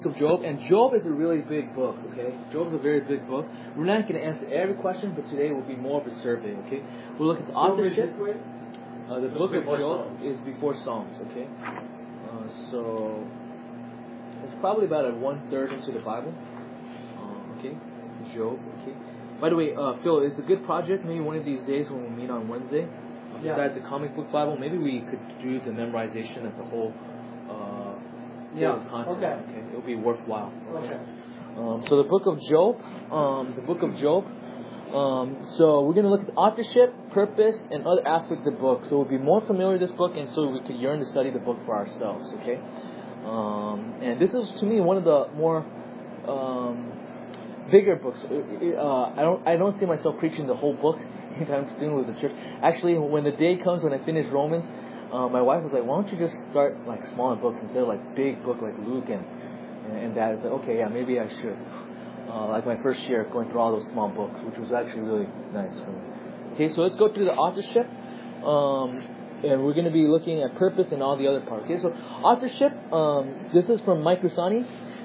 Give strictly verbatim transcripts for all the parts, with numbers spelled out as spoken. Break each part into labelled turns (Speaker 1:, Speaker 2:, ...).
Speaker 1: of Job, and Job is a really big book, okay? Job is a very big book. We're not going to answer every question, but today will be more of a survey, okay? We'll look at the authorship. Uh, the book of Job is before Psalms, okay? Uh, so, it's probably about a one-third into the Bible, uh, okay? Job, okay? By the way, uh, Phil, it's a good project. Maybe one of these days when we meet on Wednesday, uh, besides the comic book Bible, maybe we could do the memorization of the whole uh,
Speaker 2: yeah.
Speaker 1: content.
Speaker 2: Okay.
Speaker 1: okay. It'll be worthwhile. Okay.
Speaker 2: okay.
Speaker 1: Um, so the book of Job, um, the book of Job. Um, so we're going to look at the authorship, purpose, and other aspects of the book. So we'll be more familiar with this book, and so we could yearn to study the book for ourselves. Okay. Um, and this is to me one of the more um, bigger books. Uh, I don't I don't see myself preaching the whole book anytime soon with the church. Actually, when the day comes when I finish Romans, uh, my wife was like, "Why don't you just start like smaller books instead of like big book like Luke and and, and that?" I said, "Okay, yeah, maybe I should." Uh, like my first year going through all those small books, which was actually really nice for me. Okay, so let's go through the authorship. Um, and we're going to be looking at purpose and all the other parts. Okay, so authorship, um, this is from Mike Rusani,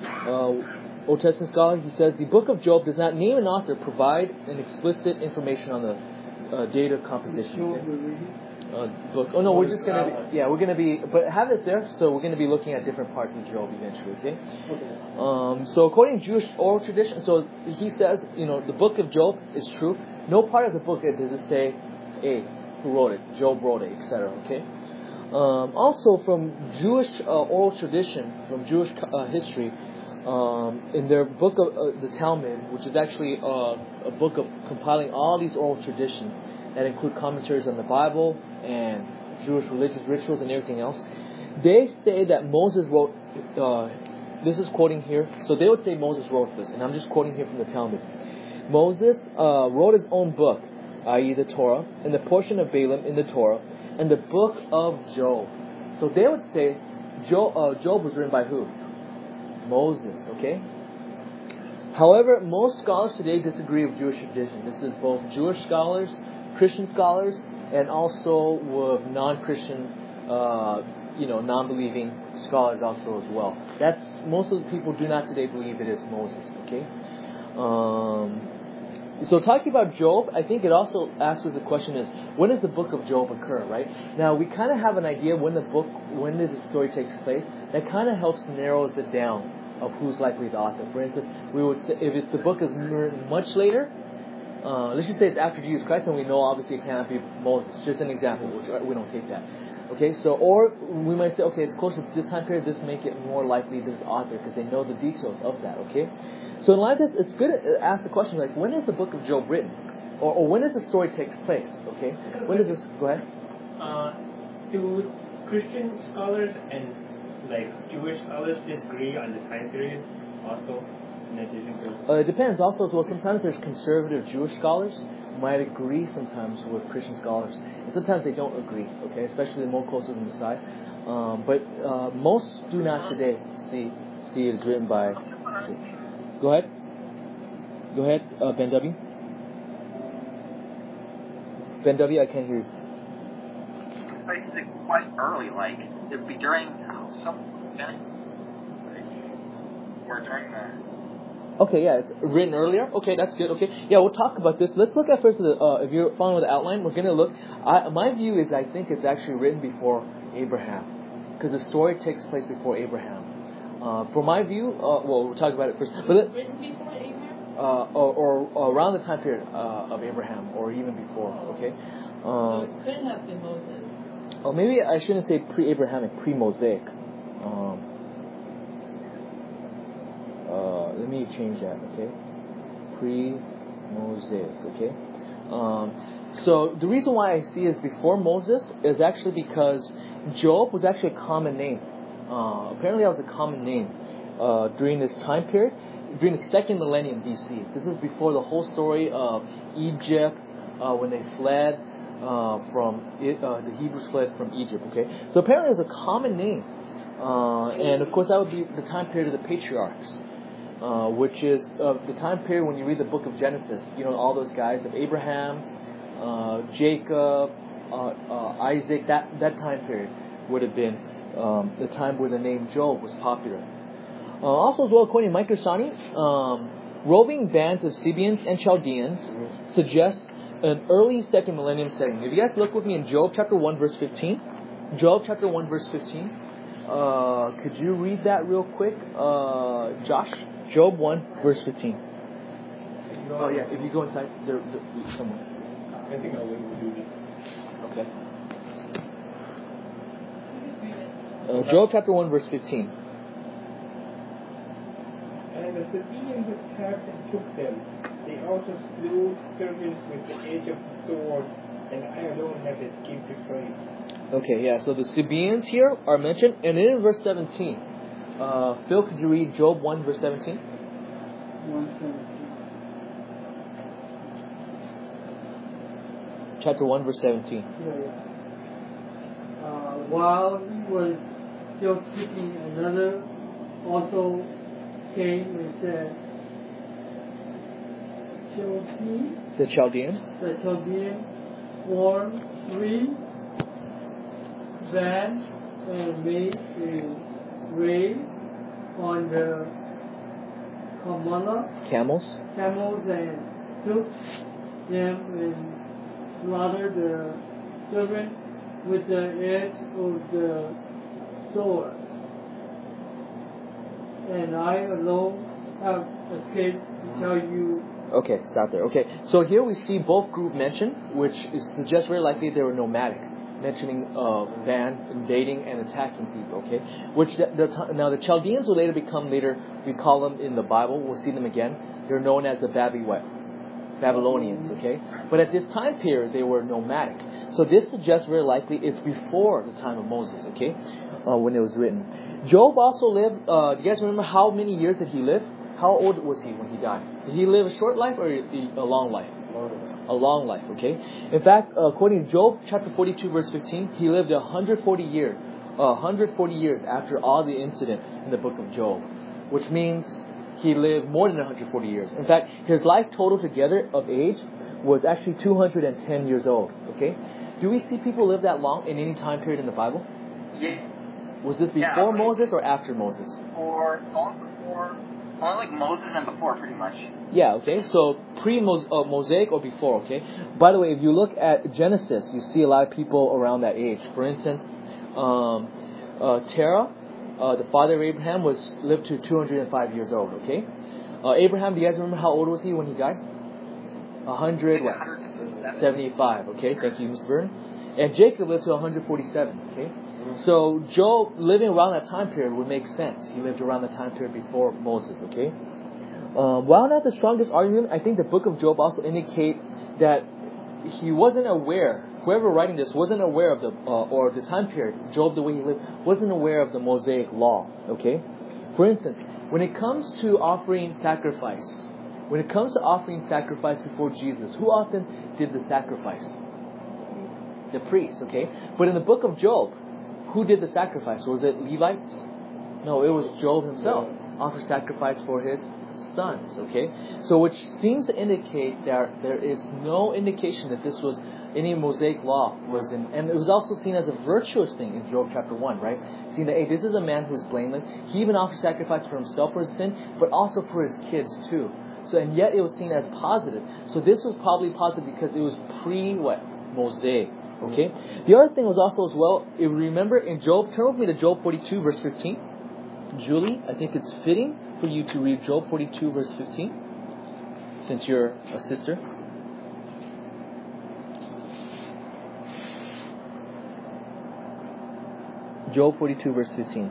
Speaker 1: uh, Old Testament scholar. He says, the book of Job does not name an author, provide an explicit information on the uh, date of composition. Okay? Uh, book. Oh no, we're just gonna be, yeah, we're gonna be, but have it there. So we're gonna be looking at different parts of Job eventually. Okay.
Speaker 2: Okay.
Speaker 1: Um, so according to Jewish oral tradition, so he says, you know, the book of Job is true. No part of the book does it say, "Hey, who wrote it? Job wrote it," et cetera. Okay. Um, also, from Jewish uh, oral tradition, from Jewish uh, history, um, in their book of uh, the Talmud, which is actually uh, a book of compiling all these oral traditions that include commentaries on the Bible and Jewish religious rituals and everything else, they say that Moses wrote, uh, this is quoting here, so they would say Moses wrote this, and I'm just quoting here from the Talmud. Moses uh, wrote his own book, that is the Torah, and the portion of Balaam in the Torah, and the book of Job. So they would say Job, uh, Job was written by who? Moses, okay? However, most scholars today disagree with Jewish tradition. This is both Jewish scholars, Christian scholars, and also with non-Christian, uh, you know, non-believing scholars also as well. That's most of the people do not today believe it is Moses. Okay. Um, so talking about Job, I think it also asks us the question is, when does the book of Job occur? Right now, we kind of have an idea when the book, when the story takes place. That kind of helps narrows it down of who's likely the author. For instance, we would say if it's, the book is written much later. Uh, let's just say it's after Jesus Christ, and we know obviously it cannot be Moses. Just an example, which we don't take that. Okay, so or we might say, okay, it's closer to this time period. This make it more likely this author because they know the details of that. Okay, so in light of this, it's good to ask the question like, when is the book of Job written, or, or when does the story takes place? Okay, when does this? Go ahead.
Speaker 3: Uh, do Christian scholars and like Jewish scholars disagree on the time period also? In addition to
Speaker 1: uh, it depends also as well. Sometimes there's conservative Jewish scholars might agree sometimes with Christian scholars, and sometimes they don't agree. Okay, especially more closer to the Messiah. Um, but uh, most do not today see see it as written by. Go ahead. Go ahead, uh, Ben W. Ben W. I can't hear you.
Speaker 4: I think quite early, like it'd be during some event or during the.
Speaker 1: Okay, yeah, it's written earlier. Okay, that's good. Okay, yeah, we'll talk about this. Let's look at first the, uh, if you're following with the outline, we're going to look. I, my view is I think it's actually written before Abraham, because the story takes place before Abraham. Uh, for my view, uh, well, we'll talk about it first. But it,
Speaker 5: written before Abraham?
Speaker 1: Uh, or, or, or around the time period uh, of Abraham, or even before. Okay. Um,
Speaker 5: so it couldn't have been Moses.
Speaker 1: Or maybe I shouldn't say pre-Abrahamic, pre-Mosaic. Um, Uh, let me change that, okay? Pre-Mosaic, okay? Um, so the reason why I see it as before Moses is actually because Job was actually a common name. Uh, apparently that was a common name uh, during this time period, during the second millennium B C. This is before the whole story of Egypt, uh, when they fled uh, from, it, uh, the Hebrews fled from Egypt, okay? So apparently it was a common name. Uh, and of course that would be the time period of the patriarchs. Uh, which is uh, the time period when you read the book of Genesis. You know, all those guys of Abraham, uh, Jacob, uh, uh, Isaac. That that time period would have been um, the time where the name Job was popular. Uh, also, as well, according to Mike Gersani, um, roving bands of Sabeans and Chaldeans
Speaker 3: Mm-hmm.
Speaker 1: suggest an early second millennium setting. If you guys look with me in Job chapter one, verse fifteen. Job chapter one, verse fifteen. Uh, could you read that real quick, uh, Josh? Job one, verse fifteen. Oh, yeah, if you go inside, there, there somewhere.
Speaker 3: I think I'll wait to do this.
Speaker 1: Okay. Uh, Job chapter one, verse fifteen.
Speaker 3: And the Sabaeans attacked and took them. They also slew servants with the edge of the sword, and I alone have escaped the fray.
Speaker 1: Okay, yeah, so the Sabaeans here are mentioned, and then in verse seventeen. Uh, Phil, could you read Job one, verse seventeen?
Speaker 2: one seventeen.
Speaker 1: Chapter one, verse seventeen.
Speaker 2: Yeah, yeah. Uh, while he was still speaking, another also came and said, Chaldee,
Speaker 1: The Chaldeans.
Speaker 2: the Chaldean, formed three bands and made a raid on the Kamala
Speaker 1: Camels.
Speaker 2: camels and took them and slaughtered the servant with the edge of the sword. And I alone have escaped to tell you.
Speaker 1: Okay, stop there. Okay, so here we see both group mentioned, which is suggests very likely they were nomadic, mentioning uh, band invading and attacking people. Okay, which the, the, now the Chaldeans will later become later we call them in the Bible. We'll see them again. They're known as the Babi what? Babylonians. Okay, but at this time period they were nomadic. So this suggests very likely it's before the time of Moses. Okay, uh, when it was written. Job also lived. Uh, do you guys remember how many years did he live? How old was he when he died? Did he live a short life or a long life? A long life, okay? In fact, according to Job chapter forty-two, verse fifteen, he lived one hundred forty years, uh, one hundred forty years after all the incident in the book of Job, which means he lived more than one hundred forty years. In fact, his life total together of age was actually two hundred ten years old, okay? Do we see people live that long in any time period in the Bible?
Speaker 4: Yeah.
Speaker 1: Was this before
Speaker 4: Yeah, okay.
Speaker 1: Moses or after Moses?
Speaker 4: Or long before, only like Moses and before, pretty much.
Speaker 1: Yeah, okay. So pre-Mosaic or before, okay? By the way, if you look at Genesis, you see a lot of people around that age. For instance, um, uh, Terah, uh, the father of Abraham, was lived to two hundred five years old, okay? Uh, Abraham, do you guys remember how old was he when he died? one hundred, what? seventy-five, okay? Thank you, Mister Burton. And Jacob lived to one hundred forty-seven, okay? So Job living around that time period would make sense. He lived around the time period before Moses, okay? Um, while not the strongest argument, I think the book of Job also indicate that he wasn't aware, whoever writing this wasn't aware of the, uh, or the time period, Job the way he lived, wasn't aware of the Mosaic law, okay? For instance, when it comes to offering sacrifice, when it comes to offering sacrifice before Jesus, who often did the sacrifice? The priest, okay? But in the book of Job, who did the sacrifice? Was it Levites? No, it was Job himself. Offered sacrifice for his sons, okay? So which seems to indicate that there is no indication that this was any Mosaic law was in, and it was also seen as a virtuous thing in Job chapter one, right? Seeing that, hey, this is a man who's blameless. He even offered sacrifice for himself for his sin, but also for his kids too. So, and yet it was seen as positive. So this was probably positive because it was pre what? Mosaic. Okay. The other thing was also as well, if you remember in Job, turn with me to Job forty-two, verse fifteen. Julie, I think it's fitting for you to read Job forty-two, verse fifteen, since you're a sister. Job forty-two, verse fifteen.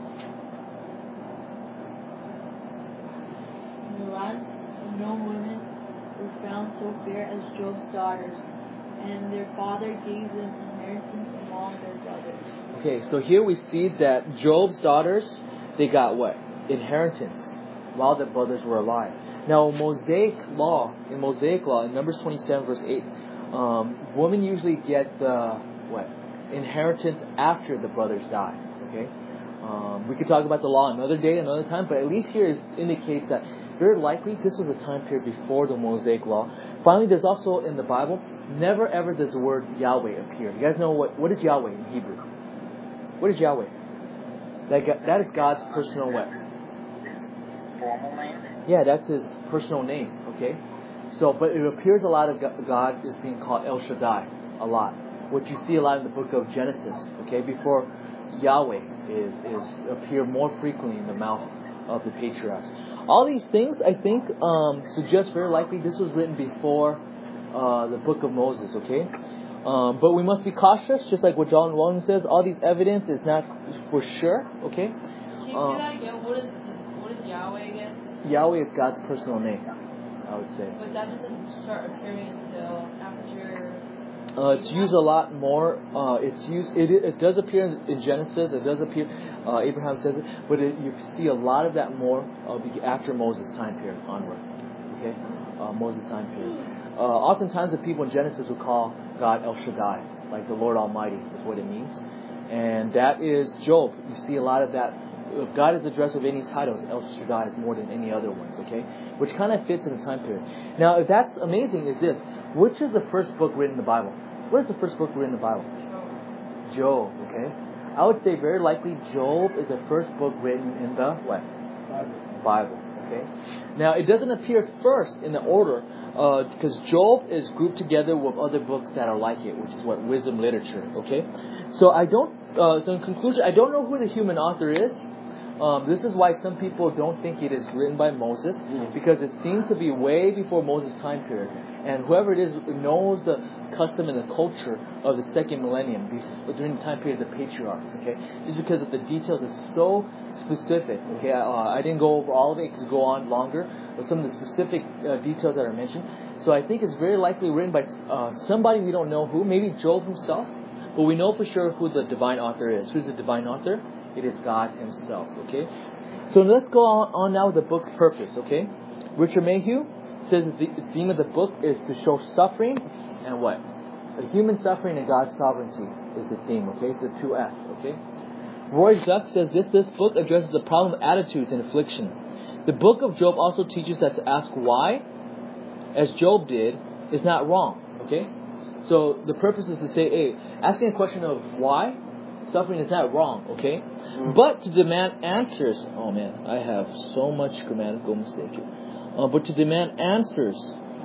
Speaker 5: In the land no women were found so fair as Job's daughters, and their father gave them inheritance among their brothers.
Speaker 1: Okay, so here we see that Job's daughters, they got what? Inheritance, while their brothers were alive. Now, Mosaic law, in Mosaic law, in Numbers twenty-seven, verse eight, um, women usually get the, what? Inheritance after the brothers die, okay? Um, we could talk about the law another day, another time, but at least here it indicates that very likely this was a time period before the Mosaic law. Finally, there's also in the Bible, never ever does the word Yahweh appear. You guys know what, what is Yahweh in Hebrew? What is Yahweh? That, that is God's personal what?
Speaker 4: formal name?
Speaker 1: Yeah, that's his personal name, okay? So, but it appears a lot of God is being called El Shaddai, a lot. What you see a lot in the book of Genesis, okay? Before Yahweh is, is appear more frequently in the mouth of the patriarchs. All these things, I think, um, suggest very likely this was written before uh, the book of Moses, okay? Um, but we must be cautious, just like what John Walton says. All these evidence is not for sure, okay?
Speaker 5: Can you
Speaker 1: Uh,
Speaker 5: say that again? What is what is Yahweh again?
Speaker 1: Yahweh is God's personal name, I would say.
Speaker 5: But that doesn't start appearing until after.
Speaker 1: Uh, it's used a lot more. Uh, it's used. It, it does appear in, in Genesis. It does appear. Uh, Abraham says it, but it, you see a lot of that more uh, after Moses' time period onward. Okay, uh, Moses' time period. Uh, oftentimes, the people in Genesis would call God El Shaddai, like the Lord Almighty, is what it means, and that is Job. You see a lot of that. If God is addressed with any titles, El Shaddai is more than any other ones. Okay, which kind of fits in the time period. Now, if that's amazing, is this? Which is the first book written in the Bible? What is the first book written in the Bible? Job, okay? I would say very likely Job is the first book written in the what? Bible. Bible, okay? Now, it doesn't appear first in the order because uh, Job is grouped together with other books that are like it, which is what? Wisdom literature, okay? So I don't, uh, so in conclusion, I don't know who the human author is. Um, this is why some people don't think it is written by Moses, because it seems to be way before Moses' time period. And whoever it is knows the custom and the culture of the second millennium, during the time period of the patriarchs, okay? Just because of the details is so specific, okay? Uh, I didn't go over all of it. It could go on longer, but some of the specific uh, details that are mentioned. So I think it's very likely written by uh, somebody we don't know who, maybe Job himself, but we know for sure who the divine author is. Who's the divine author? It is God Himself, okay? So let's go on, on now with the book's purpose, okay? Richard Mayhew says the theme of the book is to show suffering and what? The human suffering and God's sovereignty is the theme, okay? It's the two F's, okay? Roy Zuck says this, this book addresses the problem of attitudes and affliction. The book of Job also teaches that to ask why, as Job did, is not wrong, okay? So the purpose is to say, hey, asking a question of why, suffering is not wrong, okay? But to demand answers, oh man, I have so much grammatical mistake here. Uh, but to demand answers,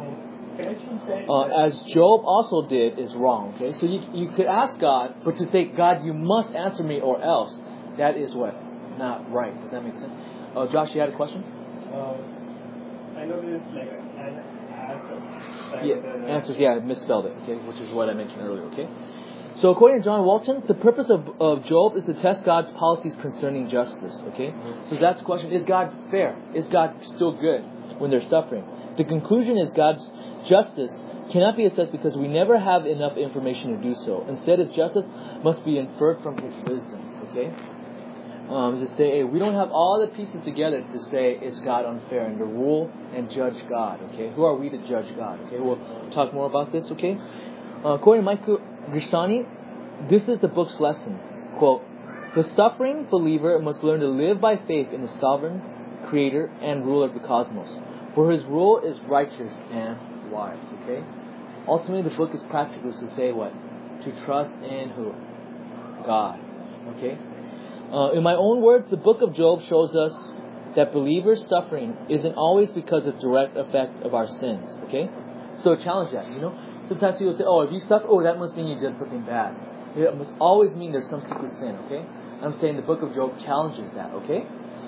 Speaker 1: uh, as Job also did, is wrong. Okay, so you you could ask God, but to say, God, you must answer me or else, that is what? Not right. Does that make sense? Uh, Josh, you had a question?
Speaker 3: Uh, I know there's like an answer. Like
Speaker 1: yeah,
Speaker 3: the,
Speaker 1: answers. Yeah, I misspelled it. Okay, which is what I mentioned earlier. Okay. So according to John Walton, the purpose of, of Job is to test God's policies concerning justice. Okay, so that's the question: is God fair? Is God still good when they're suffering? The conclusion is God's justice cannot be assessed because we never have enough information to do so. Instead, His justice must be inferred from His wisdom. Okay, um, to say, hey, we don't have all the pieces together to say is God unfair and to rule and judge God. Okay, who are we to judge God? Okay, we'll talk more about this. Okay, uh, according to Michael Grisani, this is the book's lesson. Quote, the suffering believer must learn to live by faith in the sovereign, creator, and ruler of the cosmos. For His rule is righteous and wise. Okay? Ultimately, the book is practical to say what? To trust in who? God. Okay? Uh, in my own words, the book of Job shows us that believers' suffering isn't always because of direct effect of our sins. Okay? So challenge that, you know? Sometimes people say, oh, if you suffer, oh, that must mean you did something bad. It must always mean there's some secret sin, okay? I'm saying the book of Job challenges that, okay?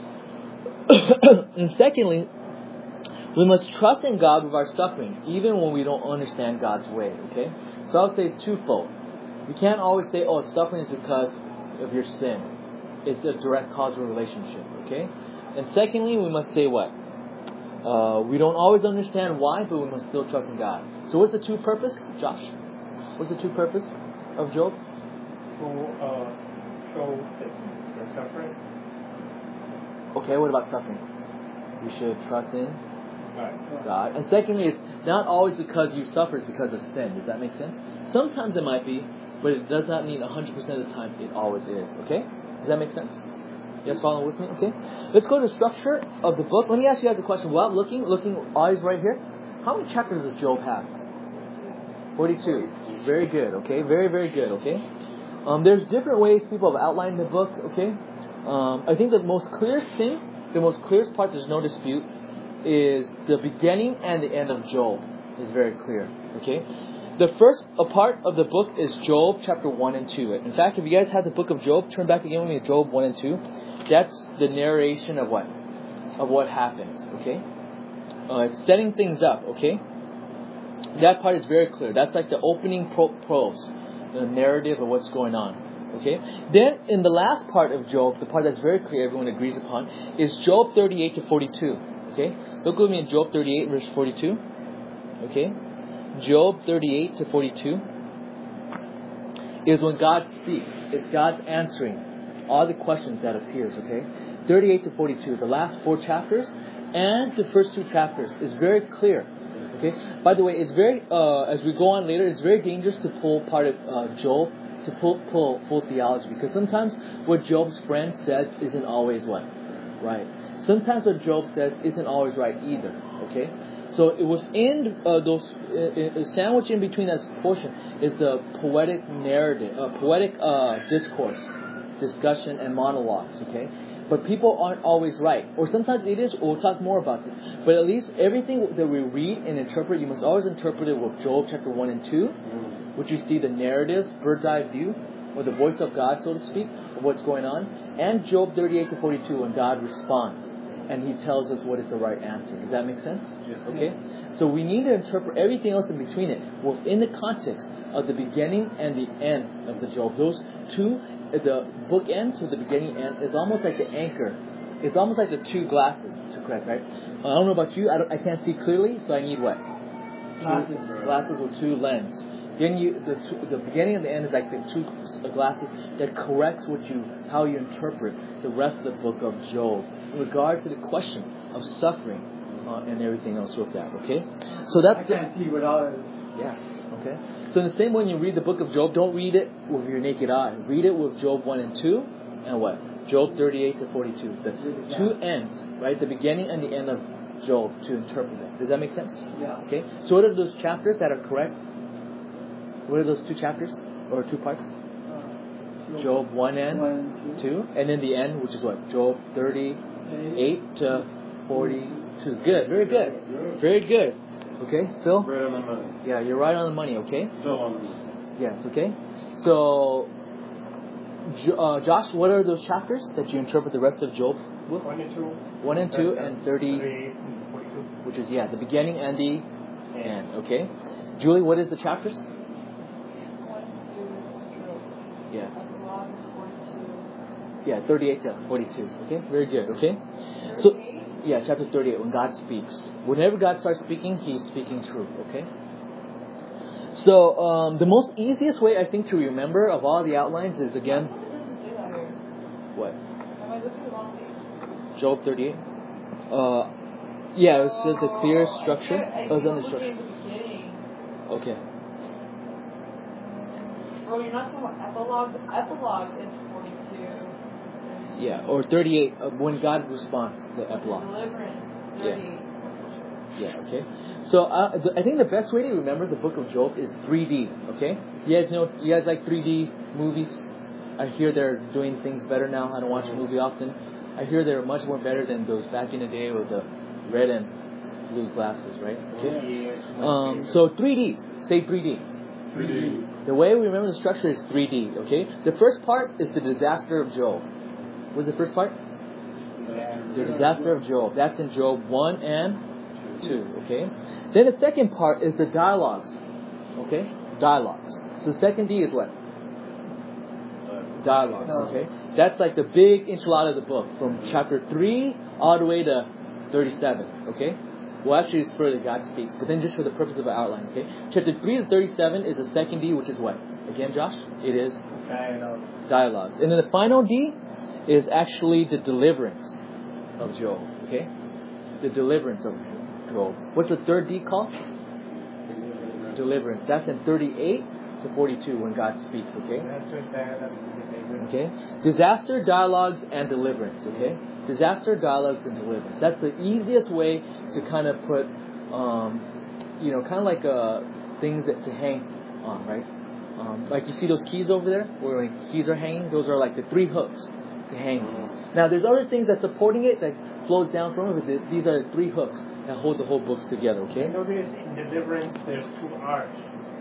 Speaker 1: And secondly, we must trust in God with our suffering, even when we don't understand God's way, okay? So I'll say it's twofold. We can't always say, oh, suffering is because of your sin. It's a direct causal relationship, okay? And secondly, we must say what? Uh, we don't always understand why, but we must still trust in God. So what's the two purpose, Josh? What's the two purpose of Job?
Speaker 3: To uh, show the suffering.
Speaker 1: Okay, what about suffering? We should trust in
Speaker 3: God.
Speaker 1: God. And secondly, it's not always because you suffer, it's because of sin. Does that make sense? Sometimes it might be, but it does not mean one hundred percent of the time it always is. Okay? Does that make sense? You guys following with me? Okay. Let's go to the structure of the book. Let me ask you guys a question. While looking, looking eyes right here, how many chapters does Job have? forty-two. Very good. Okay. Very, very good. Okay. Um, there's different ways people have outlined the book. Okay. Um, I think the most clearest thing the most clearest part, there's no dispute, is the beginning and the end of Job is very clear. Okay? The first a part of the book is Job chapter one and two. In fact, if you guys have the book of Job, turn back again with me to Job one and two. That's the narration of what? Of what happens. Okay? Uh, it's setting things up. Okay? That part is very clear. That's like the opening pro- prose, the narrative of what's going on. Okay? Then, in the last part of Job, the part that's very clear, everyone agrees upon, is Job thirty-eight to forty-two. Okay? Look with me in Job thirty-eight, verse forty-two. Okay? Job thirty-eight to forty-two is when God speaks. It's God's answering all the questions that appears. Okay? thirty-eight to forty-two, the last four chapters and the first two chapters is very clear. Okay? By the way, it's very, uh, as we go on later, it's very dangerous to pull part of uh, Job, to pull, pull full theology, because sometimes what Job's friend says isn't always what? Right. Sometimes what Job says isn't always right either. Okay? So within uh, those, uh, uh, sandwiched in between that portion is the poetic narrative, uh, poetic uh, discourse, discussion, and monologues. Okay? But people aren't always right. Or sometimes it is, we'll talk more about this. But at least everything that we read and interpret, you must always interpret it with Job chapter one and two, which you see the narratives, bird's eye view, or the voice of God, so to speak, of what's going on. And Job thirty-eight to forty-two, when God responds and He tells us what is the right answer. Does that make sense?
Speaker 3: Yes.
Speaker 1: Okay? So we need to interpret everything else in between it within the context of the beginning and the end of the Job. Those two, the book ends with the beginning and is almost like the anchor. It's almost like the two glasses to correct, right? I don't know about you. I, don't, I can't see clearly, so I need what?
Speaker 2: Glasses.
Speaker 1: Two glasses with two lenses. Then you, the two, the beginning and the end is like the two glasses that corrects what you, how you interpret the rest of the book of Job in regards to the question of suffering uh, and everything else with that. Okay, so that's
Speaker 2: I can't see without it.
Speaker 1: yeah. Okay. So in the same way, when you read the book of Job, don't read it with your naked eye. Read it with Job one and two, and what? Job thirty-eight to forty-two. The two ends, right? The beginning and the end of Job to interpret it. Does that make sense?
Speaker 2: Yeah.
Speaker 1: Okay. So what are those chapters that are correct? What are those two chapters or two parts?
Speaker 2: Uh,
Speaker 1: Job one and
Speaker 2: one and two.
Speaker 1: two, and then the end, which is what? Job thirty-eight to forty-two. Good. Very good. Very good. Okay, Phil?
Speaker 3: Right on the money.
Speaker 1: Yeah, you're right on the money, okay?
Speaker 3: Still on the money.
Speaker 1: Yes, okay? So, Jo- uh, Josh, what are those chapters that you interpret the rest of Job with?
Speaker 3: One and two.
Speaker 1: one and two and thirty,
Speaker 3: thirty-eight and forty-two.
Speaker 1: which is, yeah, the beginning and the
Speaker 3: And
Speaker 1: end, okay? Julie, what is the chapters?
Speaker 5: One, two is Job.
Speaker 1: Yeah,
Speaker 5: Epilogue is forty-two.
Speaker 1: yeah, thirty-eight to forty-two, okay? Very good, okay? So,
Speaker 5: thirty-eight?
Speaker 1: yeah, chapter thirty-eight, when God speaks. Whenever God starts speaking, He's speaking truth, okay? So, um, the most easiest way, I think, to remember of all the outlines is, again,
Speaker 5: It doesn't say that here.
Speaker 1: what?
Speaker 5: Am I looking at the wrong page?
Speaker 1: Job thirty-eight? Uh, yeah, it says the clear
Speaker 5: Oh,
Speaker 1: structure.
Speaker 5: I, I
Speaker 1: It was on the
Speaker 5: think I'm looking
Speaker 1: structure.
Speaker 5: at the beginning.
Speaker 1: Okay.
Speaker 5: Bro, you're not talking about epilogue. The epilogue is forty-two.
Speaker 1: Yeah, or thirty-eight, uh, when God responds, the epilogue.
Speaker 5: Deliverance,
Speaker 1: Yeah.
Speaker 5: thirty.
Speaker 1: Yeah, okay. So, uh, th- I think the best way to remember the book of Job is three D, okay? You guys know, you guys like three D movies? I hear they're doing things better now. I don't watch a movie often. I hear they're much more better than those back in the day with the red and blue glasses, right? Okay. Um, so three Ds. Say three D.
Speaker 3: three D.
Speaker 1: The way we remember the structure is three D, okay? The first part is the disaster of Job. What's the first part? The disaster of Job. That's in Job one and two, okay? Then the second part is the dialogues, okay? Dialogues. So the second D is what? Dialogues, okay? That's like the big enchilada of the book, from chapter three all the way to thirty-seven, okay? Well, actually, it's further, God speaks, but then just for the purpose of an outline, okay? Chapter three to thirty-seven is the second D, which is what? Again, Josh? It is dialogues. And then the final D is actually the deliverance of Job, okay? The deliverance of Job. What's the third D called? Deliverance. That's in thirty-eight to forty-two when God speaks, okay? Okay? Disaster, dialogues, and deliverance, okay? Disaster, dialogues, and deliverance. That's the easiest way to kind of put, um, you know, kind of like uh, things that to hang on, right? Um, like you see those keys over there, where like keys are hanging. Those are like the three hooks to hang these. Now, there's other things that's supporting it, like flows down from it. But these are three hooks that hold the whole books together. Okay.
Speaker 3: Notice in deliverance there's two R's.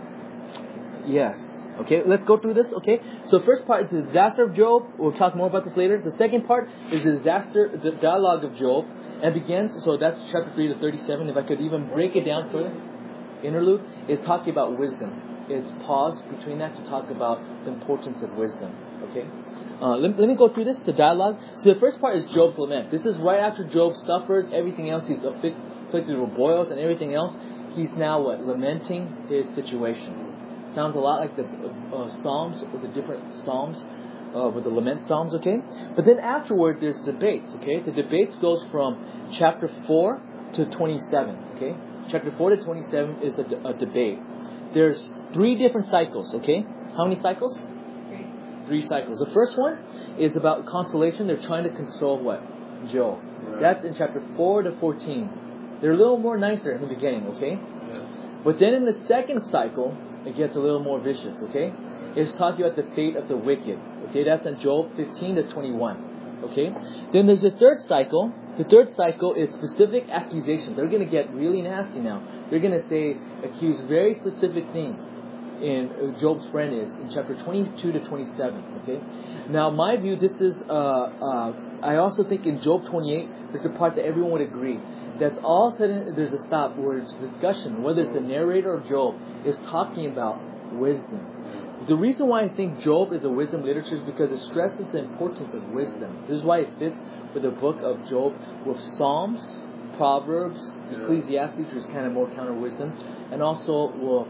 Speaker 1: Yes. Okay, let's go through this, okay? So first part is the disaster of Job. We'll talk more about this later. The second part is the disaster, the dialogue of Job. And begins, so that's chapter three to thirty-seven. If I could even break it down further. Interlude is talking about wisdom. It's pause between that to talk about the importance of wisdom, okay? Uh, let, let me go through this, the dialogue. So the first part is Job's lament. This is right after Job suffers everything else. He's afflicted with boils and everything else. He's now what? Lamenting his situation. Sounds a lot like the uh, Psalms, or the different Psalms, uh, with the lament Psalms, okay? But then afterward, there's debates, okay? The debates goes from chapter four to twenty-seven, okay? Chapter four to twenty-seven is a, de- a debate. There's three different cycles, okay? How many cycles?
Speaker 5: Three.
Speaker 1: Three cycles. The first one is about consolation. They're trying to console what? Job.
Speaker 3: Right.
Speaker 1: That's in chapter four to fourteen. They're a little more nicer in the beginning, okay?
Speaker 3: Yes.
Speaker 1: But then in the second cycle, it gets a little more vicious, okay? It's talking about the fate of the wicked. Okay, that's in Job fifteen to twenty-one. Okay? Then there's a third cycle. The third cycle is specific accusations. They're going to get really nasty now. They're going to say, accuse very specific things. And uh, Job's friend is in chapter twenty-two to twenty-seven. Okay? Now, my view, this is, uh, uh, I also think in Job twenty-eight, there's a part that everyone would agree. That's all of a sudden, there's a stop where it's discussion, whether it's the narrator or Job, is talking about wisdom. The reason why I think Job is a wisdom literature is because it stresses the importance of wisdom. This is why it fits with the book of Job with Psalms, Proverbs, Ecclesiastes, which is kind of more counter wisdom, and also with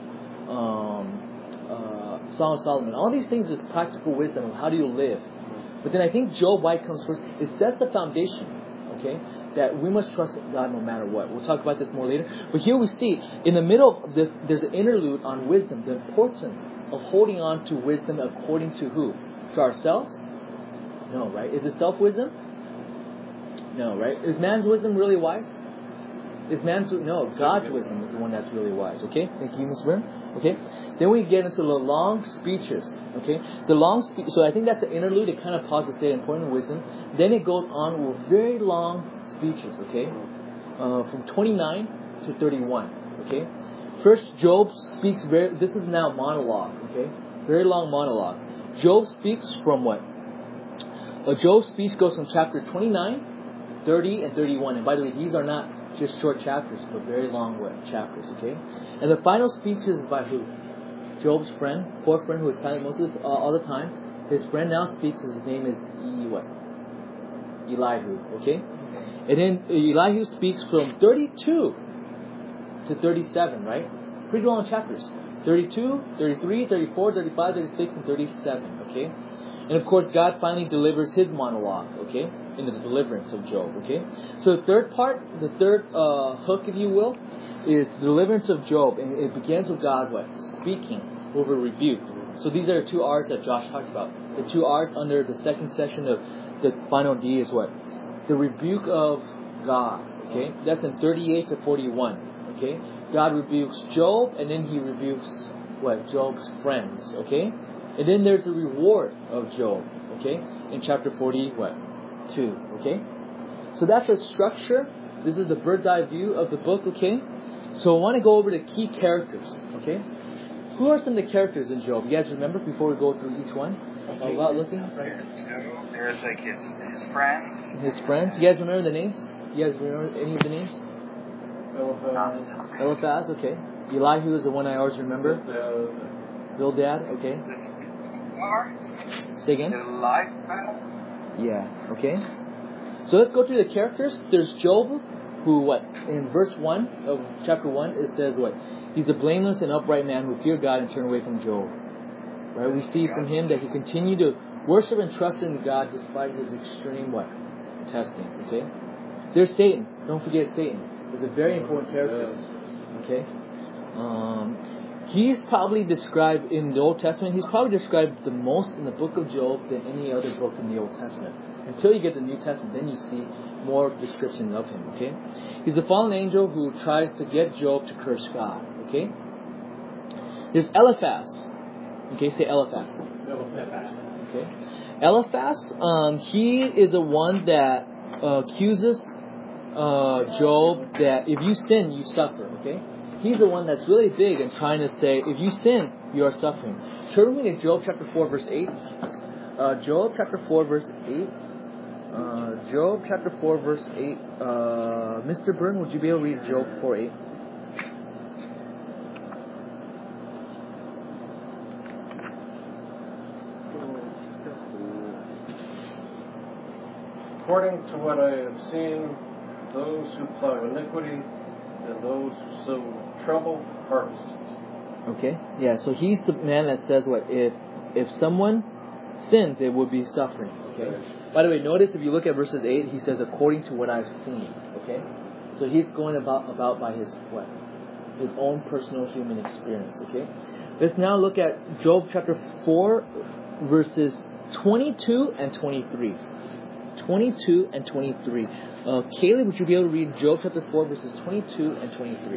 Speaker 1: um, uh, Song of Solomon. All these things is practical wisdom of how do you live. But then I think Job, why it comes first, it sets the foundation, okay, that we must trust God no matter what. We'll talk about this more later. But here we see, in the middle of this, there's an interlude on wisdom, the importance of holding on to wisdom according to who? To ourselves? No, right? Is it self-wisdom? No, right? Is man's wisdom really wise? Is man's... No, God's wisdom is the one that's really wise. Okay? Thank you, Miz Byrne. Okay? Then we get into the long speeches. Okay? The long speech... So I think that's the interlude. It kind of pauses the important wisdom. Then it goes on with very long speeches. Okay? Uh, from twenty-nine to thirty-one. Okay? First, Job speaks very... This is now monologue. Okay? Very long monologue. Job speaks from what? Uh, Job's speech goes from chapter twenty-nine, thirty, and thirty-one. And by the way, these are not just short chapters, but very long what, chapters, okay? And the final speech is by who? Job's friend, poor friend who is silent most of the, uh, all the time. His friend now speaks. His name is E, what? Elihu, okay? And then Elihu speaks from thirty-two to thirty-seven, right? Pretty long chapters. thirty-two, thirty-three, thirty-four, thirty-five, thirty-six, and thirty-seven, okay? And of course, God finally delivers His monologue, okay? In the deliverance of Job, okay? So the third part, the third uh, hook, if you will, is the deliverance of Job. And it begins with God, what? Speaking over rebuke. So these are the two R's that Josh talked about. The two R's under the second section of the final D is what? The rebuke of God, okay? That's in thirty-eight to forty-one, okay? God rebukes Job, and then He rebukes, what? Job's friends, okay? And then there's the reward of Job, okay? In chapter forty, what? two, okay? So that's a structure. This is the bird's eye view of the book, okay? So I want to go over the key characters, okay? Who are some of the characters in Job? You guys remember before we go through each one? About looking?
Speaker 4: There's two. There's like his his friends.
Speaker 1: His friends. You guys remember the names? You guys remember any of the names?
Speaker 2: Eliphaz.
Speaker 1: Eliphaz, okay. Elihu is the one I always remember. Bildad, okay.
Speaker 4: Are
Speaker 1: Say again?
Speaker 4: Eliphaz.
Speaker 1: Yeah, okay. So let's go through the characters. There's Job, who what? In verse one of chapter one, it says what? He's a blameless and upright man who feared God and turned away from Job. Right? We see from him that he continued to worship and trust in God despite his extreme what? Testing. Okay? There's Satan. Don't forget Satan. He's a very important character. Okay? Um, he's probably described in the Old Testament, he's probably described the most in the book of Job than any other book in the Old Testament. Until you get the New Testament, then you see more description of him. Okay? He's a fallen angel who tries to get Job to curse God. Okay? There's Eliphaz. Okay, say Eliphaz. Okay. Eliphaz, um, he is the one that uh, accuses uh, Job that if you sin, you suffer. Okay, he's the one that's really big and trying to say if you sin, you are suffering. Turn with me to Job chapter four, verse eight. Uh, Job chapter four, verse eight. Uh, Job chapter four, verse eight. Uh, Mister Byrne, would you be able to read Job four eight?
Speaker 6: According to what I have seen, those who plow iniquity and those who sow trouble harvest it.
Speaker 1: Okay, yeah. So he's the man that says what if if someone sins, it would be suffering. Okay. By the way, notice if you look at verses eight, he says according to what I've seen. Okay, so he's going about about by his what his own personal human experience. Okay. Let's now look at Job chapter four, verses twenty-two and twenty-three. twenty-two and twenty-three. Uh, Kaylee, would you be able to read Job chapter four, verses twenty-two and twenty-three?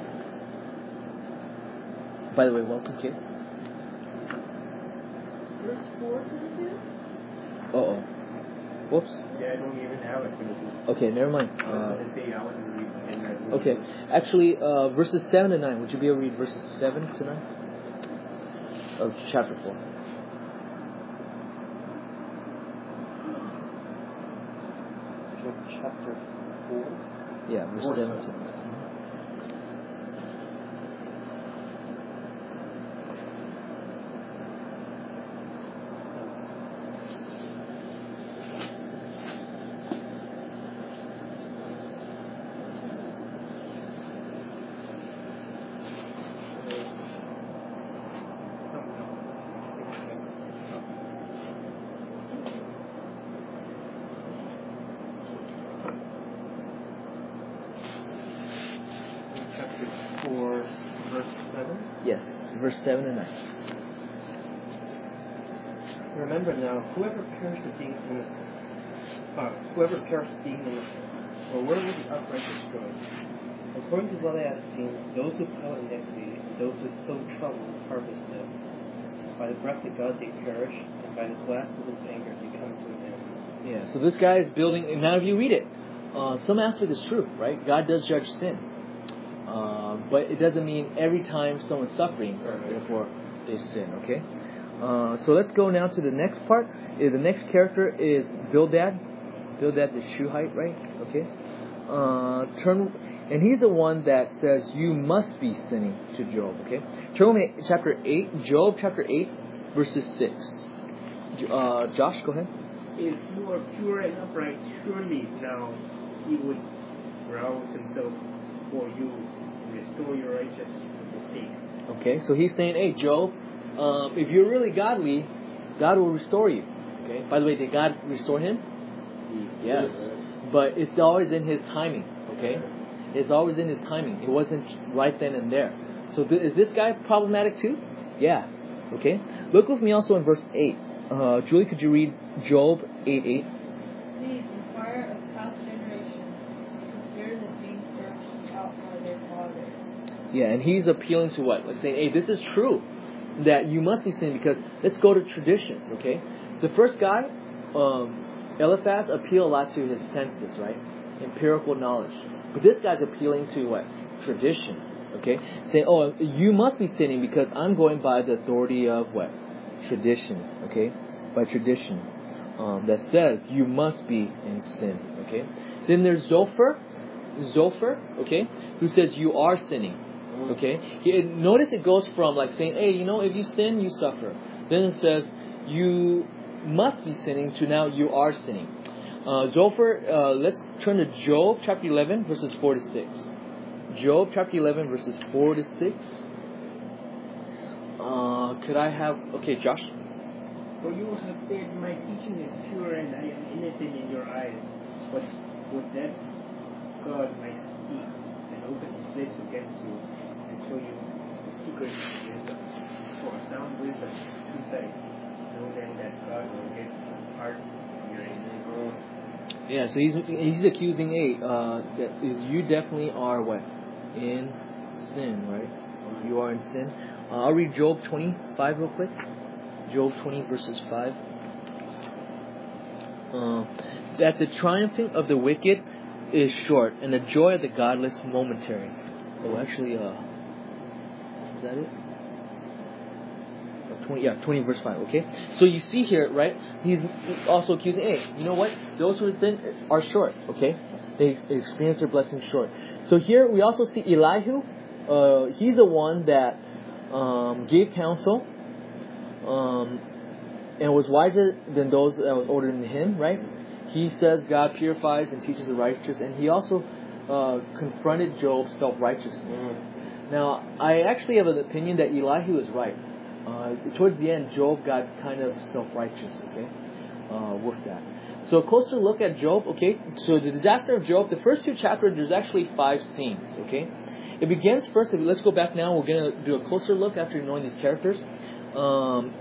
Speaker 1: By the way, welcome, Kay.
Speaker 5: Verse four twenty-two?
Speaker 1: Uh oh. Whoops.
Speaker 3: Yeah, I don't even have it.
Speaker 1: Okay, never mind.
Speaker 3: I was
Speaker 1: Uh,
Speaker 3: going to say I wasn't reading it.
Speaker 1: okay, actually, uh, verses seven to nine. Would you be able to read verses seven to nine of chapter four?
Speaker 6: Chapter four.
Speaker 1: Yeah, verse
Speaker 6: Four,
Speaker 1: seven.
Speaker 6: seven.
Speaker 1: To,
Speaker 6: Chapter four, verse seven.
Speaker 1: yes, verse seven and nine.
Speaker 7: Remember now, whoever perished being innocent, uh, whoever perished being innocent, or where will the upright destroyed? According to what I have seen, those who plow iniquity, and those who sow trouble, harvest it. By the breath of God they perish, and by the blast of his anger they come to an end.
Speaker 1: Yeah, so this guy is building, and now if you read it, uh, some aspect is true, right? God does judge sin. Uh, but it doesn't mean every time someone's suffering, therefore they sin, okay? Uh, so let's go now to the next part. Uh, The next character is Bildad. Bildad the Shuhite, right? Okay. Uh, turn, and he's the one that says you must be sinning to Job, okay? Turn with me to chapter eight, Job chapter eight, verses six. Uh, Josh, go ahead.
Speaker 3: If you are pure and upright, surely now he would rouse himself for you, restore your righteous estate.
Speaker 1: Okay, so he's saying, hey, Job, um, if you're really godly, God will restore you. Okay. By the way, did God restore him? Yes. But it's always in His timing. Okay. It's always in His timing. It wasn't right then and there. So th- is this guy problematic too? Yeah. Okay. Look with me also in verse eight. Uh, Julie, could you read Job eight eight?
Speaker 5: Please inquire of past generations, consider the things searched out by their fathers.
Speaker 1: Yeah, and he's appealing to what? Like saying, hey, this is true, that you must be sinning because let's go to traditions, okay? The first guy, um, Eliphaz, appealed a lot to his senses, right? Empirical knowledge. But this guy's appealing to what? Tradition, okay? Saying, oh, you must be sinning because I'm going by the authority of what? Tradition, okay? By tradition. Um, that says you must be in sin, okay? Then there's Zophar, Zophar, okay? Who says you are sinning. Okay, he, notice it goes from like saying, hey, you know, if you sin, you suffer. Then it says, you must be sinning to now you are sinning. Uh, Zophar, uh, let's turn to Job chapter eleven, verses four to six. Job chapter eleven, verses four to six. Uh, could I have, okay, Josh?
Speaker 3: For you have said, my teaching is pure and I am innocent in your eyes. But would that God might speak and open his lips against you, show you the secret of wisdom. For sound wisdom, two sides. Know then that God will get the heart of your enemy.
Speaker 1: Yeah, so he's he's accusing, hey, uh, that is you definitely are what? In sin, right? You are in sin. Uh, I'll read Job twenty-five real quick. Job twenty, verses five. Uh, that the triumphing of the wicked is short, and the joy of the godless momentary. Oh, actually, uh, is that it? twenty, yeah, twenty verse five, okay? So you see here, right, he's also accusing, hey, you know what? Those who sin are short, okay? They, they experience their blessings short. So here we also see Elihu. Uh, he's the one that um, gave counsel um, and was wiser than those that was older than him, right? He says God purifies and teaches the righteous, and he also uh, confronted Job's self-righteousness. Mm-hmm. Now, I actually have an opinion that Elihu is right. Uh, towards the end, Job got kind of self-righteous, okay, uh, with that. So a closer look at Job, okay, so the disaster of Job, the first two chapters, there's actually five scenes, okay. It begins first, let's go back now, we're going to do a closer look after knowing these characters. Um,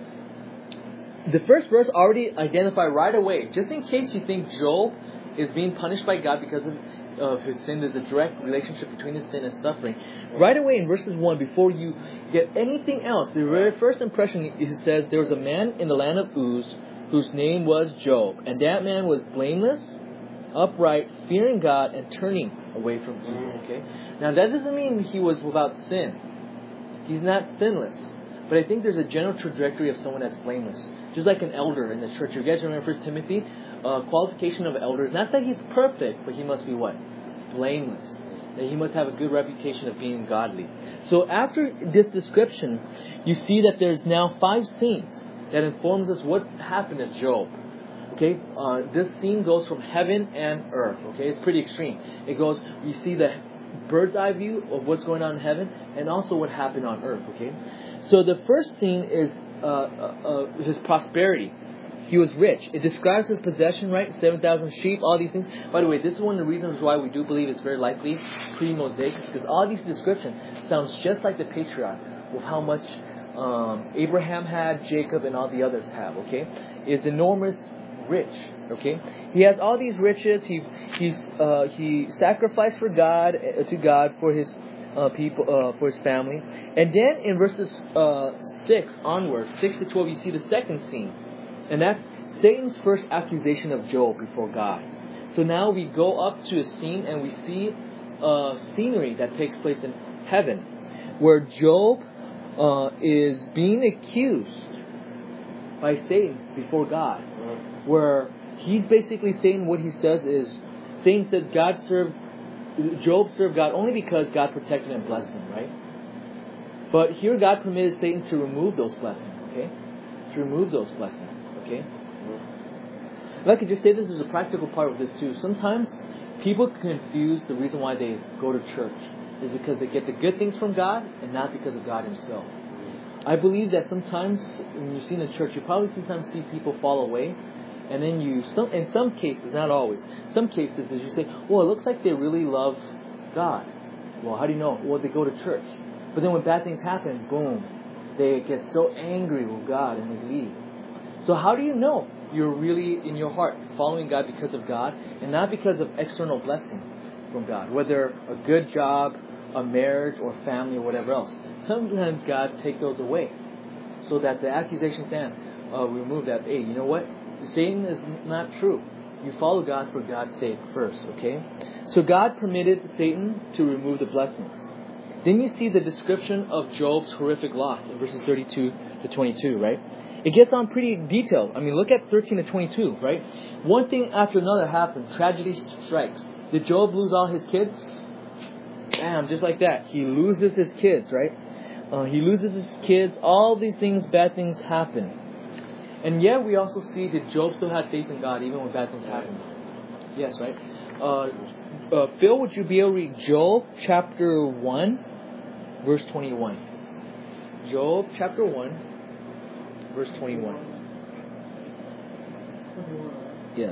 Speaker 1: the first verse already identified right away, just in case you think Job is being punished by God because of, of his sin, there's a direct relationship between his sin and suffering. Right away in verses one, before you get anything else, the very first impression, it says, there was a man in the land of Uz whose name was Job. And that man was blameless, upright, fearing God, and turning away from evil. Okay? Now that doesn't mean he was without sin. He's not sinless. But I think there's a general trajectory of someone that's blameless. Just like an elder in the church. You guys remember First Timothy? Uh, qualification of elders. Not that he's perfect, but he must be what? Blameless. That he must have a good reputation of being godly. So after this description, you see that there's now five scenes that informs us what happened to Job. Okay, uh, this scene goes from heaven and earth. Okay, it's pretty extreme. It goes, you see the bird's eye view of what's going on in heaven, and also what happened on earth. Okay, so the first scene is uh, uh, uh, his prosperity. He was rich. It describes his possession, right? seven thousand sheep, all these things. By the way, this is one of the reasons why we do believe it's very likely pre-Mosaic, because all these descriptions sounds just like the patriarch with how much um, Abraham had, Jacob, and all the others have, okay? It's enormous rich, okay? He has all these riches. He he's uh, he sacrificed for God, uh, to God for his uh, people, uh, for his family. And then in verses uh, six onwards, six to twelve, you see the second scene. And that's Satan's first accusation of Job before God. So now we go up to a scene and we see uh, scenery that takes place in heaven, where Job uh, is being accused by Satan before God. Where he's basically saying what he says is, Satan says God served, Job served God only because God protected and blessed him, right? But here God permitted Satan to remove those blessings, okay? To remove those blessings. Okay? If I could just say this, there's a practical part of this too. Sometimes people confuse the reason why they go to church is because they get the good things from God and not because of God Himself. I believe that sometimes when you see in the church, you probably sometimes see people fall away, and then you, some, in some cases, not always, some cases, as you say, well, it looks like they really love God. Well, how do you know? Well, they go to church. But then when bad things happen, boom, they get so angry with God and they leave. So how do you know you're really in your heart following God because of God and not because of external blessing from God? Whether a good job, a marriage, or family, or whatever else. Sometimes God takes those away so that the accusation stand uh, remove that. Hey, you know what? Satan is not true. You follow God for God's sake first, okay? So God permitted Satan to remove the blessings. Then you see the description of Job's horrific loss in verses thirty-two to twenty-two, right? It gets on pretty detailed. I mean, look at thirteen to twenty-two, right? One thing after another happened. Tragedy strikes. Did Job lose all his kids? Bam, just like that. He loses his kids, right? Uh, he loses his kids. All these things, bad things happen. And yet we also see that Job still had faith in God even when bad things happened. Yes, right? Uh, uh, Phil, would you be able to read Job chapter one, verse twenty-one? Job chapter one. Verse twenty-one. Yes.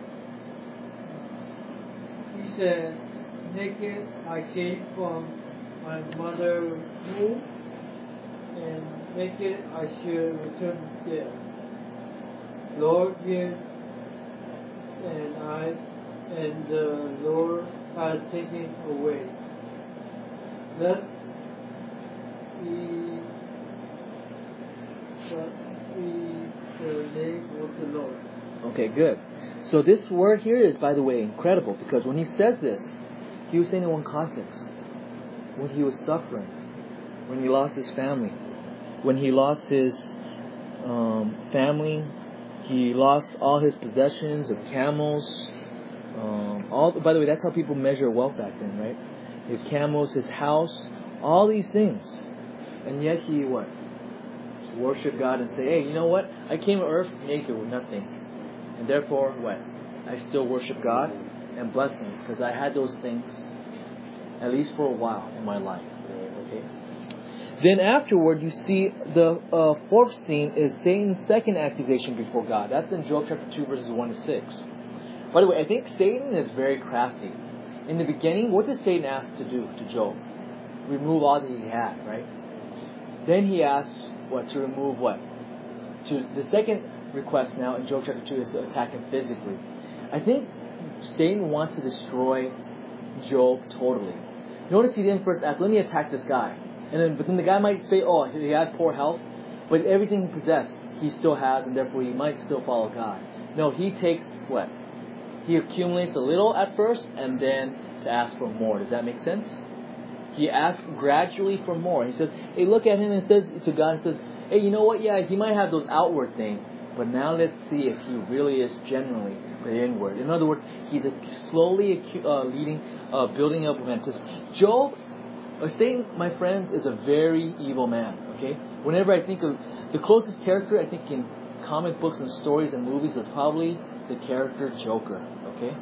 Speaker 2: He said, naked I came from my mother's womb, and naked I shall return there. Lord, yes, and I, and the Lord has taken away. Let me, but the name of the Lord.
Speaker 1: Okay, good. So this word here is, by the way, incredible, because when he says this, he was saying in one context. When he was suffering, when he lost his family, when he lost his um, family, he lost all his possessions of camels. Um, all by the way, that's how people measure wealth back then, right? His camels, his house, all these things. And yet he, what? Worship God and say, hey, you know what? I came to earth naked with nothing. And therefore, what? I still worship God and bless Him because I had those things at least for a while in my life. Okay. Then afterward, you see the uh, fourth scene is Satan's second accusation before God. That's in Job chapter two, verses one to six. By the way, I think Satan is very crafty. In the beginning, what did Satan ask to do to Job? Remove all that he had, right? Then he asks what? To remove what? To the second request now in Job chapter two is to attack him physically. I think Satan wants to destroy Job totally. Notice he didn't first ask, let me attack this guy. And then, but then the guy might say, oh, he had poor health, but everything he possessed, he still has, and therefore he might still follow God. No, he takes what? He accumulates a little at first, and then to ask for more. Does that make sense? He asks gradually for more. He says, hey, look at him and says to God and says, hey, you know what? Yeah, he might have those outward things, but now let's see if he really is genuinely the inward. In other words, he's slowly uh, leading, uh, building up momentum. Job, uh, Satan, my friends, is a very evil man. Okay, whenever I think of the closest character, I think in comic books and stories and movies is probably the character Joker. Okay.